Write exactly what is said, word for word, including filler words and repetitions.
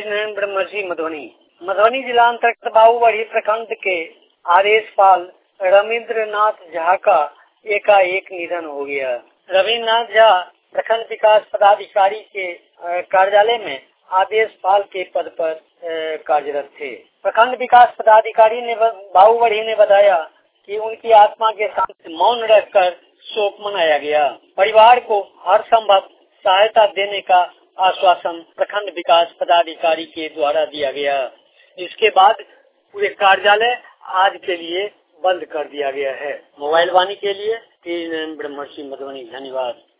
नैन ब्रह्मर्षि मधुबनी। मधुबनी जिला अंतर्गत बाबूबढ़ी प्रखंड के आदेशपाल रविंद्र नाथ झा का एकाएक निधन हो गया। रविंद्र नाथ झा प्रखंड विकास पदाधिकारी के कार्यालय में आदेशपाल के पद पर कार्यरत थे। प्रखंड विकास पदाधिकारी ने बाबूबढ़ी ने बताया कि उनकी आत्मा के साथ मौन रखकर शोक मनाया गया। परिवार को हर संभव सहायता देने का आश्वासन प्रखंड विकास पदाधिकारी के द्वारा दिया गया। इसके बाद पूरे कार्यालय आज के लिए बंद कर दिया गया है। मोबाइल वाणी के लिए ब्रह्मर्षि मधुबनी। धन्यवाद।